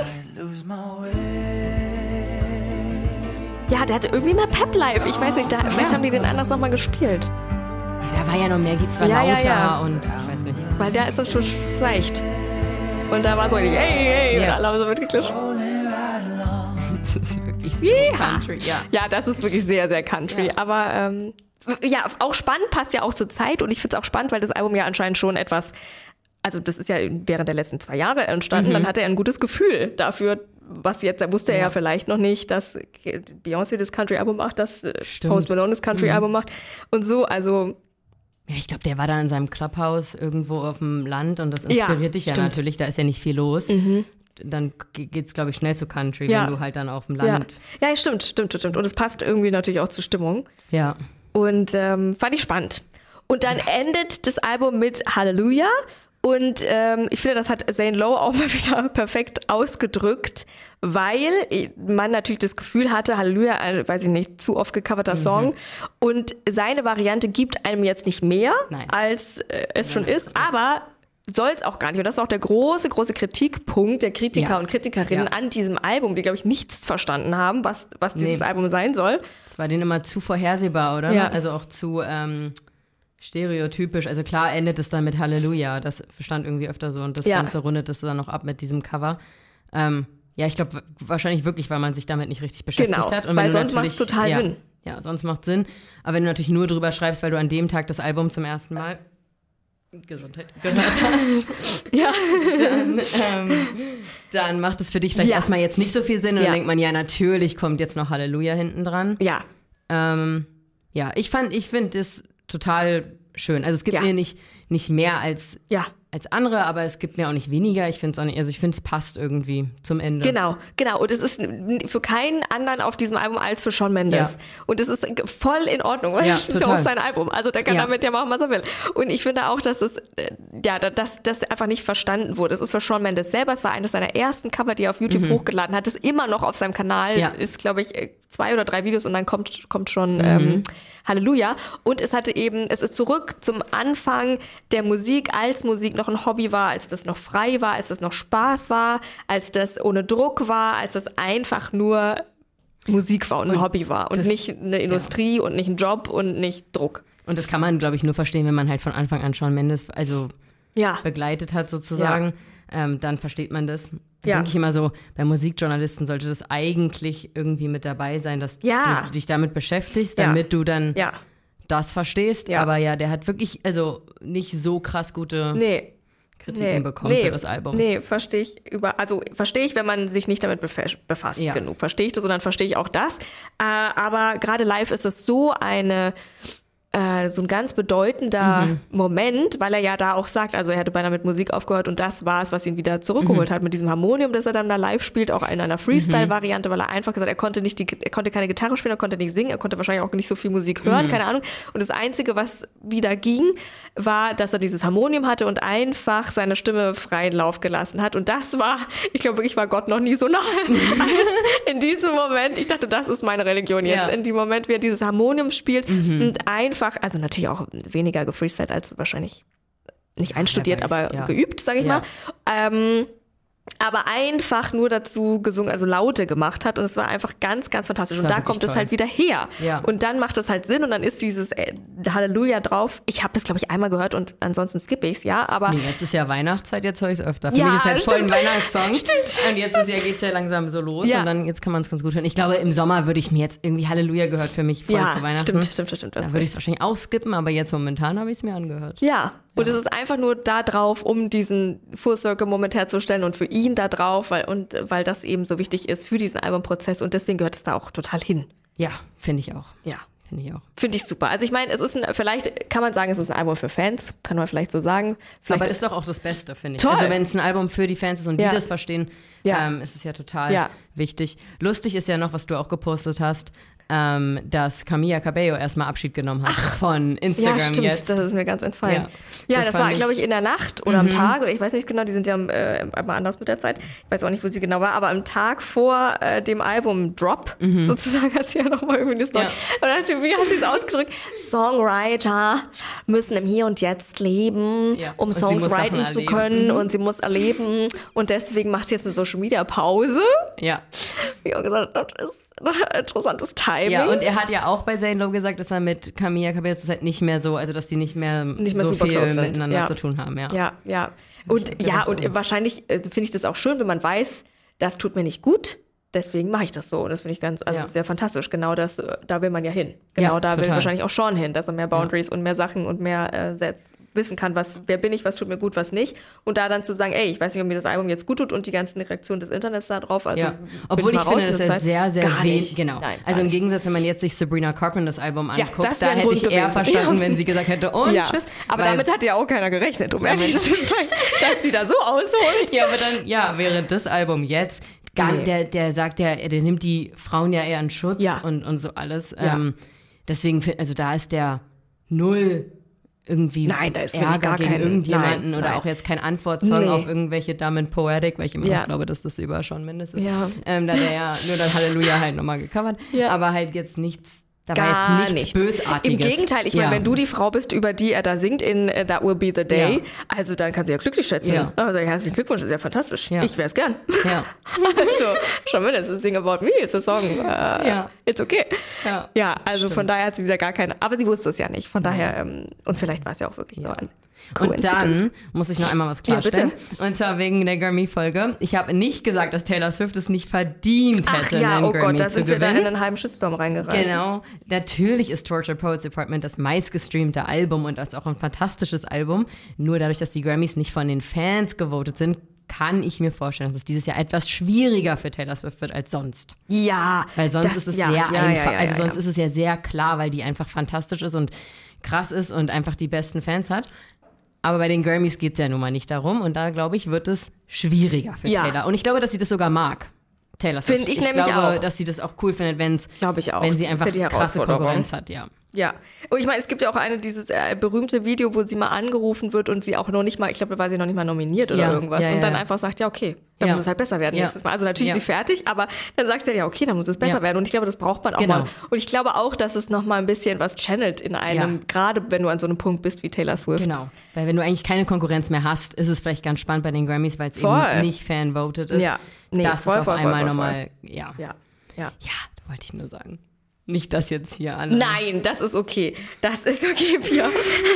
Ja, der hatte irgendwie mehr Pep live. Ich weiß nicht, vielleicht haben die den anders nochmal gespielt. Ja, da war ja noch mehr, geht zwar lauter und ich weiß nicht. Weil da ist das schon seicht. Und da war so richtig, hey, und alle haben so mitgeklatscht. Das ist wirklich so Country, Ja, das ist wirklich sehr, sehr Country. Ja. Aber auch spannend, passt ja auch zur Zeit. Und ich finde es auch spannend, weil das Album ja anscheinend schon etwas, also das ist ja während der letzten 2 Jahre entstanden, dann hatte er ein gutes Gefühl dafür, was jetzt, da wusste er ja vielleicht noch nicht, dass Beyoncé das Country-Album macht, dass Post Malone das Country-Album macht und so, also... Ja, ich glaube, der war da in seinem Clubhouse irgendwo auf dem Land und das inspiriert dich ja natürlich, da ist ja nicht viel los. Dann geht's, glaube ich, schnell zu Country, wenn du halt dann auf dem Land... Ja, stimmt. Und es passt irgendwie natürlich auch zur Stimmung. Ja. Und fand ich spannend. Und dann endet das Album mit Hallelujah. Und ich finde, das hat Zane Lowe auch mal wieder perfekt ausgedrückt, weil man natürlich das Gefühl hatte, Halleluja, weiß ich nicht, zu oft gecoverter Song. Und seine Variante gibt einem jetzt nicht mehr, als es schon ist, aber soll es auch gar nicht. Und das war auch der große, große Kritikpunkt der Kritiker und Kritikerinnen an diesem Album, die, glaube ich, nichts verstanden haben, was dieses Album sein soll. Das war denen immer zu vorhersehbar, oder? Ja. Also auch zu... stereotypisch, also klar endet es dann mit Halleluja, das stand irgendwie öfter so und das Ganze rundet es dann noch ab mit diesem Cover. Ja, ich glaube wahrscheinlich wirklich, weil man sich damit nicht richtig beschäftigt hat. Und weil sonst macht es total Sinn. Ja, sonst macht es Sinn. Aber wenn du natürlich nur drüber schreibst, weil du an dem Tag das Album zum ersten Mal Gesundheit gehört hast, dann macht es für dich vielleicht erstmal jetzt nicht so viel Sinn und dann denkt man, ja, natürlich kommt jetzt noch Halleluja hinten dran. Ja. Ja, ich finde das total schön. Also es gibt mir nicht mehr als andere, aber es gibt mir auch nicht weniger. Ich finde es auch nicht, also ich finde es passt irgendwie zum Ende. Genau. Und es ist für keinen anderen auf diesem Album als für Shawn Mendes. Ja. Und es ist voll in Ordnung, weil es ist ja auch sein Album. Also der kann damit ja machen, was er will. Und ich finde auch, dass das einfach nicht verstanden wurde. Es ist für Shawn Mendes selber. Es war eines seiner ersten Cover, die er auf YouTube hochgeladen hat. Das ist immer noch auf seinem Kanal. Ist, glaube ich, 2 oder 3 Videos und dann kommt schon Halleluja. Und es ist zurück zum Anfang der Musik, als Musik noch ein Hobby war, als das noch frei war, als das noch Spaß war, als das ohne Druck war, als das einfach nur Musik war und ein Hobby war und nicht eine Industrie und nicht ein Job und nicht Druck. Und das kann man, glaube ich, nur verstehen, wenn man halt von Anfang an Shawn Mendes begleitet hat sozusagen. Dann versteht man das. Da denke ich immer so, bei Musikjournalisten sollte das eigentlich irgendwie mit dabei sein, dass du dich damit beschäftigst, damit du dann das verstehst. Aber der hat wirklich, also nicht so krass gute Kritiken bekommen für das Album. Nee, verstehe ich, wenn man sich nicht damit befasst genug. Verstehe ich das und dann verstehe ich auch das. Aber gerade live ist es so ein ganz bedeutender Moment, weil er ja da auch sagt, also er hatte beinahe mit Musik aufgehört und das war es, was ihn wieder zurückgeholt hat mit diesem Harmonium, das er dann da live spielt, auch in einer Freestyle-Variante, weil er einfach gesagt hat, er konnte keine Gitarre spielen, er konnte nicht singen, er konnte wahrscheinlich auch nicht so viel Musik hören, keine Ahnung. Und das Einzige, was wieder ging, war, dass er dieses Harmonium hatte und einfach seine Stimme freien Lauf gelassen hat. Und das war, ich glaube wirklich, war Gott noch nie so nahe als in diesem Moment. Ich dachte, das ist meine Religion jetzt. In dem Moment, wie er dieses Harmonium spielt und einfach, also natürlich auch weniger gefreestylt als wahrscheinlich nicht einstudiert, aber geübt, sage ich mal. Aber einfach nur dazu gesungen, also Laute gemacht hat und es war einfach ganz, ganz fantastisch. Und da kommt es halt wieder her. Ja. Und dann macht es halt Sinn und dann ist dieses Halleluja drauf. Ich habe das, glaube ich, einmal gehört und ansonsten skippe ich es, aber... Nee, jetzt ist ja Weihnachtszeit, jetzt höre ich es öfter. Für mich ist halt voll ein Weihnachtssong. Stimmt. Und jetzt geht es ja langsam so los und dann jetzt kann man es ganz gut hören. Ich glaube, im Sommer würde ich mir jetzt irgendwie Halleluja gehört für mich voll zu Weihnachten. Stimmt. Da würde ich es wahrscheinlich auch skippen, aber jetzt momentan habe ich es mir angehört. Ja. Und es ist einfach nur da drauf, um diesen Full-Circle-Moment herzustellen und für ihn da drauf, weil das eben so wichtig ist für diesen Albumprozess und deswegen gehört es da auch total hin. Ja, finde ich auch. Ja. Finde ich super. Also ich meine, vielleicht kann man sagen, es ist ein Album für Fans, kann man vielleicht so sagen. Aber ist doch auch das Beste, finde ich. Toll. Also wenn es ein Album für die Fans ist und die das verstehen, ist es ja total wichtig. Lustig ist ja noch, was du auch gepostet hast, dass Camila Cabello erstmal Abschied genommen hat von Instagram jetzt. Ja, stimmt, das ist mir ganz entfallen. Ja, das war, glaube ich, in der Nacht oder am Tag, oder ich weiß nicht genau, die sind ja immer anders mit der Zeit. Ich weiß auch nicht, wo sie genau war, aber am Tag vor dem Album-Drop, sozusagen, hat sie ja nochmal irgendwie eine Story. Und wie hat sie es ausgedrückt? Songwriter müssen im Hier und Jetzt leben, um Songs writen zu können und sie muss erleben und deswegen macht sie jetzt eine Social-Media-Pause. Ja. Wie auch gesagt, das ist ein interessantes Timing. Ja, und er hat ja auch bei Zane Lowe gesagt, dass er mit Camila Cabello halt nicht mehr so, also dass die nicht mehr so viel miteinander zu tun haben. Ja. Und wahrscheinlich finde ich das auch schön, wenn man weiß, das tut mir nicht gut. Deswegen mache ich das so. Und das finde ich sehr fantastisch. Genau das, da will man ja hin. Genau da will wahrscheinlich auch Sean hin, dass er mehr Boundaries und mehr Sachen und mehr wissen kann, wer bin ich, was tut mir gut, was nicht. Und da dann zu sagen, ich weiß nicht, ob mir das Album jetzt gut tut und die ganzen Reaktionen des Internets da drauf. Also obwohl ich finde, das ist sehr, sehr wenig. Genau. Nein, also im Gegensatz, wenn man jetzt sich Sabrina Carpenter das Album anguckt, da hätte ich eher verstanden, wenn sie gesagt hätte, tschüss. Aber damit hat ja auch keiner gerechnet, um ehrlich zu sein, dass sie da so ausholt. Ja, aber dann, wäre das Album jetzt... Der sagt ja, der nimmt die Frauen ja eher in Schutz und so alles. Deswegen, also da ist der null irgendwie da ist Ärger gegen irgendjemanden oder auch jetzt kein Antwortsong auf irgendwelche Damen Poetic, weil ich immer noch glaube, dass das über Sean Mendes ist. Da der ja nur das Halleluja halt nochmal gecovert. Aber halt jetzt nichts... Da war jetzt nichts Bösartiges. Im Gegenteil, ich meine, wenn du die Frau bist, über die er da singt in That Will Be The Day, also dann kann sie ja glücklich schätzen. Ja. Also herzlichen Glückwunsch, das ist ja fantastisch. Ja. Ich wäre es gern. Ja. Also, schon mindestens Sing About Me, it's a song. It's okay. Ja, also stimmt. Von daher hat sie ja gar keine, aber sie wusste es ja nicht. Von daher, und vielleicht war es ja auch wirklich nur ein Und dann muss ich noch einmal was klarstellen. Und zwar wegen der Grammy-Folge. Ich habe nicht gesagt, dass Taylor Swift es nicht verdient hätte, einen Grammy da sind zu gewinnen. Wir dann in einen halben Shitstorm reingereist. Genau. Natürlich ist Tortured Poets Department das meistgestreamte Album und das ist auch ein fantastisches Album. Nur dadurch, dass die Grammys nicht von den Fans gewotet sind, kann ich mir vorstellen, dass es dieses Jahr etwas schwieriger für Taylor Swift wird als sonst. Ja. Weil sonst ist es sehr einfach. Sonst ist es ja sehr klar, weil die einfach fantastisch ist und krass ist und einfach die besten Fans hat. Aber bei den Grammys geht es ja nun mal nicht darum. Und da, glaube ich, wird es schwieriger für Taylor. Und ich glaube, dass sie das sogar mag. Taylor Swift. Finde ich nämlich auch. Dass sie das auch cool findet, wenn sie einfach die krasse Konkurrenz hat, Ja. Und ich meine, es gibt ja auch dieses berühmte Video, wo sie mal angerufen wird und sie auch noch nicht mal, ich glaube, da war sie noch nicht mal nominiert oder irgendwas. Und dann einfach sagt, okay, dann muss es halt besser werden nächstes Mal. Also natürlich ist sie fertig, aber dann sagt sie ja, okay, dann muss es besser werden. Und ich glaube, das braucht man auch mal. Und ich glaube auch, dass es noch mal ein bisschen was channelt in einem, gerade wenn du an so einem Punkt bist wie Taylor Swift. Genau. Weil wenn du eigentlich keine Konkurrenz mehr hast, ist es vielleicht ganz spannend bei den Grammys, weil es eben nicht fan-voted ist. Ja. Nee, das ist auf einmal nochmal, Ja, das wollte ich nur sagen. Nicht das jetzt hier an. Nein, das ist okay. Das ist okay, Pia.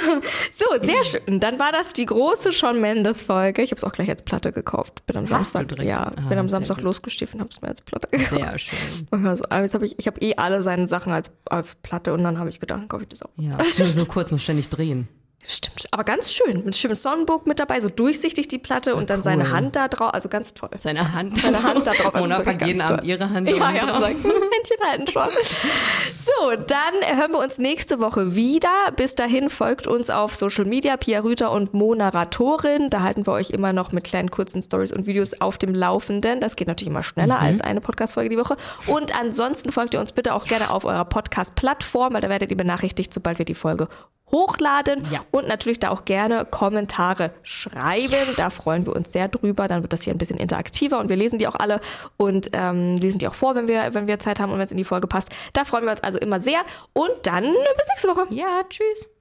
So, sehr schön. Dann war das die große Sean Mendes-Folge. Ich habe es auch gleich als Platte gekauft. Bin am Samstag losgestiefelt und habe es mir als Platte gekauft. Sehr schön. Also, ich habe alle seine Sachen als Platte und dann habe ich gedacht, kaufe ich das auch. Ja, nur so kurz, muss ständig drehen. Stimmt, aber ganz schön. Mit schönem Songbook mit dabei, so durchsichtig die Platte und dann seine Hand da drauf. Also ganz toll. Seine Hand da drauf. Mona packt jeden Abend ihre Hand. Ja, und sagt, Händchen halten schon. So, dann hören wir uns nächste Woche wieder. Bis dahin folgt uns auf Social Media, Pia Rüther und Moderatorin. Da halten wir euch immer noch mit kleinen kurzen Stories und Videos auf dem Laufenden. Das geht natürlich immer schneller als eine Podcast-Folge die Woche. Und ansonsten folgt ihr uns bitte auch gerne auf eurer Podcast-Plattform, weil da werdet ihr benachrichtigt, sobald wir die Folge hochladen und natürlich da auch gerne Kommentare schreiben. Da freuen wir uns sehr drüber. Dann wird das hier ein bisschen interaktiver und wir lesen die auch alle und lesen die auch vor, wenn wir Zeit haben und wenn es in die Folge passt. Da freuen wir uns also immer sehr und dann bis nächste Woche. Ja, tschüss.